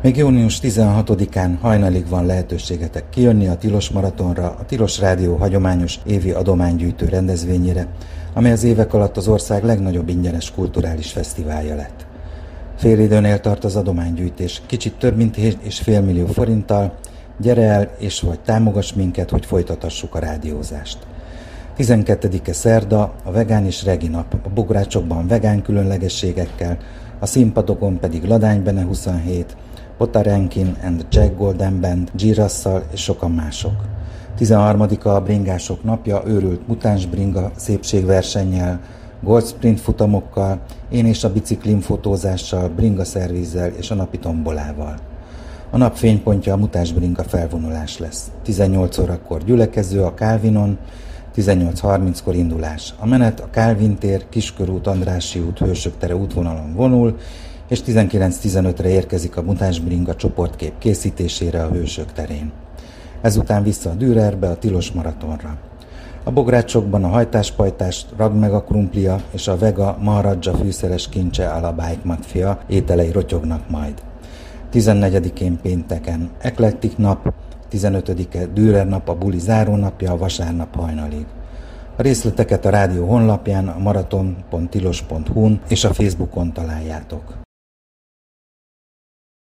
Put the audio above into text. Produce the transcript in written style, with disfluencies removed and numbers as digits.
Még június 16-án hajnalig van lehetőségetek kijönni a Tilos Maratonra, a Tilos Rádió hagyományos évi adománygyűjtő rendezvényére, amely az évek alatt az ország legnagyobb ingyenes kulturális fesztiválja lett. Félidőnél tart az adománygyűjtés, kicsit több mint 7,5 millió forinttal. Gyere el és vagy támogass minket, hogy folytathassuk a rádiózást. 12-e szerda, a vegán és regi nap, a Bográcsokban vegán különlegességekkel, a színpadokon pedig Ladány Bene 27, Pota Rankin and Jack Golden Band, G-Rasszal és sokan mások. 13-a a bringások napja, őrült mutáns bringa szépségversennyel, Gold Sprint futamokkal, én és a biciklin fotózással, bringa szervizzel és a napi tombolával. A nap fénypontja a mutáns bringa felvonulás lesz. 18 órakor gyülekező a Kálvinon, 18:30-kor indulás. A menet a Kálvin tér, Kiskörút, Andrássy út, Hősök tere útvonalon vonul, és 19:15-re érkezik a mutáns bringa csoportkép készítésére a Hősök terén. Ezután vissza a Dürerbe, a Tilos Maratonra. A Bográcsokban a hajtáspajtás, Ragd meg a krumplia és a Vega Maharadzsa fűszeres kincse a la Bike Mafia ételei rotyognak majd. 14-én pénteken Eklektik nap, 15-e Dürer nap, a buli zárónapja, a vasárnap hajnalig. A részleteket a rádió honlapján, a maraton.tilos.hu-n és a Facebookon találjátok.